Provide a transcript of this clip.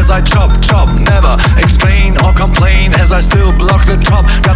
as I chop, chop. Never explain or complain as I still block the top. Got